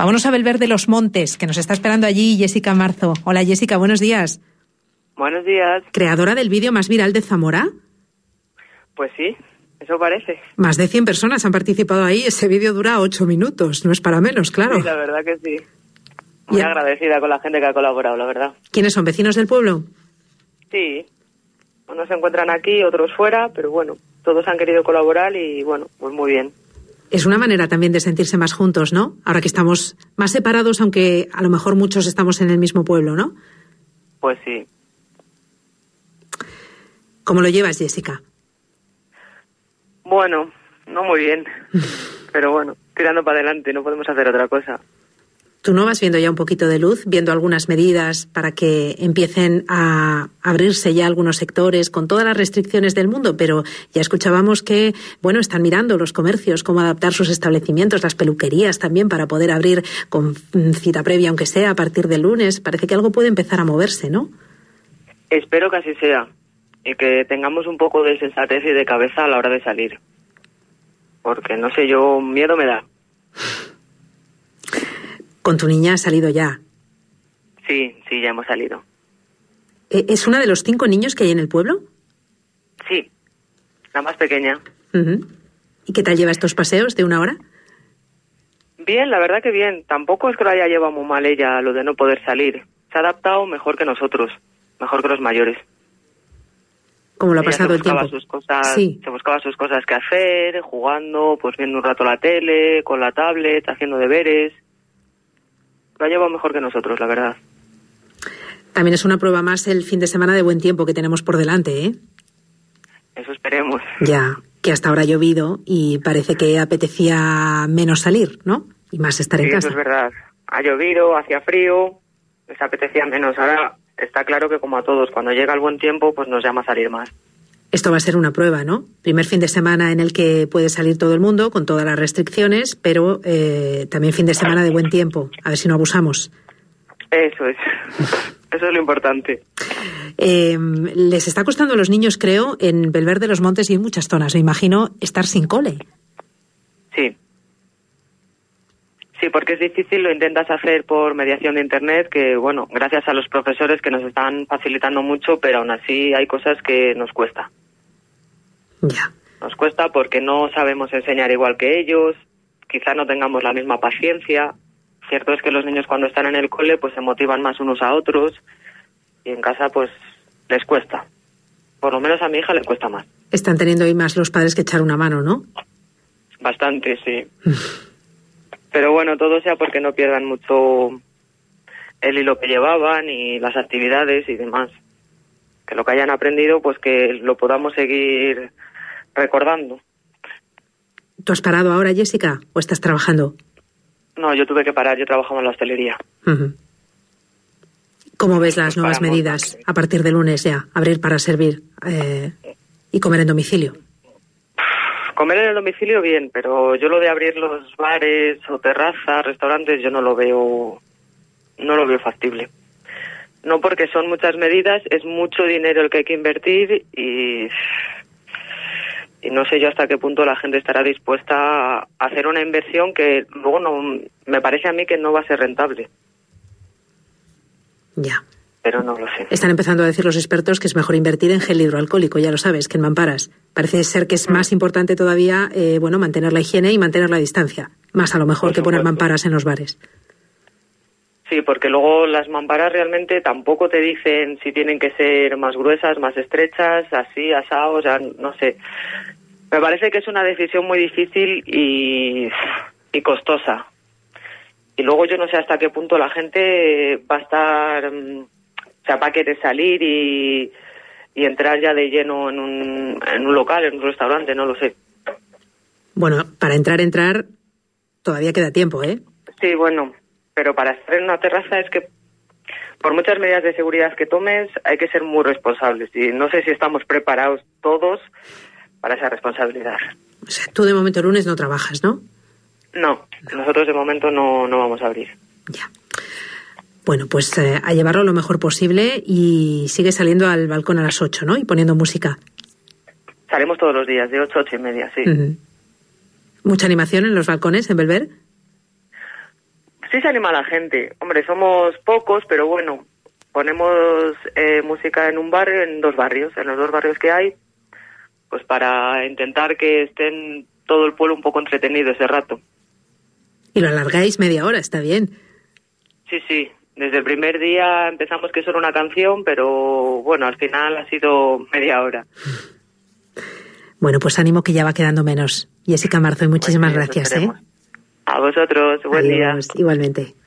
Vámonos a Belver de los Montes, que nos está esperando allí Jessica Marzo. Hola Jessica, buenos días. Buenos días. ¿Creadora del vídeo más viral de Zamora? Pues sí, eso parece. Más de 100 personas han participado ahí. Ese vídeo dura 8 minutos, no es para menos, claro. Sí, la verdad que sí. Muy agradecida con la gente que ha colaborado, la verdad. ¿Quiénes son, vecinos del pueblo? Sí, unos se encuentran aquí, otros fuera, pero bueno, todos han querido colaborar y bueno, pues muy bien. Es una manera también de sentirse más juntos, ¿no? Ahora que estamos más separados, aunque a lo mejor muchos estamos en el mismo pueblo, ¿no? Pues sí. ¿Cómo lo llevas, Jessica? Bueno, no muy bien, pero bueno, tirando para adelante, no podemos hacer otra cosa. ¿Tú no vas viendo ya un poquito de luz, viendo algunas medidas para que empiecen a abrirse ya algunos sectores con todas las restricciones del mundo? Pero ya escuchábamos que, bueno, están mirando los comercios cómo adaptar sus establecimientos, las peluquerías también, para poder abrir con cita previa, aunque sea a partir del lunes. Parece que algo puede empezar a moverse, ¿no? Espero que así sea y que tengamos un poco de sensatez y de cabeza a la hora de salir. Porque, no sé, yo miedo me da. ¿Con tu niña has salido ya? Sí, ya hemos salido. ¿Es una de los 5 niños que hay en el pueblo? Sí, la más pequeña. Uh-huh. ¿Y qué tal lleva estos paseos de 1 hora? Bien, la verdad que bien. Tampoco es que lo haya llevado muy mal ella, lo de no poder salir. Se ha adaptado mejor que nosotros, mejor que los mayores. ¿Cómo lo ha pasado el tiempo? Se buscaba sus cosas que hacer, jugando, pues viendo un rato la tele, con la tablet, haciendo deberes. Lo ha llevado mejor que nosotros, la verdad. También es una prueba más el fin de semana de buen tiempo que tenemos por delante, ¿eh? Eso esperemos. Ya, que hasta ahora ha llovido y parece que apetecía menos salir, ¿no? Y más estar en casa. Sí, eso es verdad. Ha llovido, hacía frío, les apetecía menos. Ahora está claro que, como a todos, cuando llega el buen tiempo, pues nos llama a salir más. Esto va a ser una prueba, ¿no? Primer fin de semana en el que puede salir todo el mundo con todas las restricciones, pero también fin de semana de buen tiempo. A ver si no abusamos. Eso es. Eso es lo importante. Les está costando a los niños, creo, en Belver de los Montes y en muchas zonas, me imagino, estar sin cole. Sí. Sí, porque es difícil, lo intentas hacer por mediación de Internet, que bueno, gracias a los profesores que nos están facilitando mucho, pero aún así hay cosas que nos cuesta. Ya. Nos cuesta porque no sabemos enseñar igual que ellos, quizá no tengamos la misma paciencia. Cierto es que los niños cuando están en el cole pues se motivan más unos a otros y en casa pues les cuesta. Por lo menos a mi hija le cuesta más. Están teniendo ahí más los padres que echar una mano, ¿no? Bastante, sí. Pero bueno, todo sea porque no pierdan mucho el hilo que llevaban y las actividades y demás. Que lo que hayan aprendido, pues que lo podamos seguir recordando. ¿Tú has parado ahora, Jessica, o estás trabajando? No, yo tuve que parar, yo trabajaba en la hostelería. Uh-huh. ¿Cómo ves las nuevas medidas a partir de lunes ya? Abrir para servir y comer en domicilio. Comer en el domicilio bien, pero yo lo de abrir los bares o terrazas, restaurantes, yo no lo veo factible. No, porque son muchas medidas, es mucho dinero el que hay que invertir y no sé yo hasta qué punto la gente estará dispuesta a hacer una inversión que luego no, me parece a mí que no va a ser rentable. Ya. Pero no lo sé. Están empezando a decir los expertos que es mejor invertir en gel hidroalcohólico, ya lo sabes, que en mamparas. Parece ser que es más importante todavía, mantener la higiene y mantener la distancia. Más a lo mejor que poner mamparas en los bares. Sí, porque luego las mamparas realmente tampoco te dicen si tienen que ser más gruesas, más estrechas, así, asados, ya no sé. Me parece que es una decisión muy difícil y costosa. Y luego yo no sé hasta qué punto la gente va a estar, va a querer salir y entrar ya de lleno en un local, en un restaurante, no lo sé. Bueno, para entrar, todavía queda tiempo, ¿eh? Sí, bueno, pero para estar en una terraza es que por muchas medidas de seguridad que tomes hay que ser muy responsables y no sé si estamos preparados todos para esa responsabilidad. O sea, tú de momento el lunes no trabajas, ¿no? No, nosotros de momento no vamos a abrir. Ya. Bueno, pues a llevarlo lo mejor posible y sigue saliendo al balcón a las 8, ¿no? Y poniendo música. Salimos todos los días, de 8 a 8:30, sí. Uh-huh. ¿Mucha animación en los balcones en Belver? sí se anima la gente. Hombre, somos pocos, pero bueno, ponemos música en un barrio, en 2 barrios, en los 2 barrios que hay, pues para intentar que estén todo el pueblo un poco entretenido ese rato. Y lo alargáis media hora, está bien. Sí, desde el primer día empezamos que solo una canción, pero bueno, al final ha sido media hora. Bueno, pues ánimo que ya va quedando menos. Jessica Marzo, y muchísimas gracias. A vosotros, buen día. Igualmente.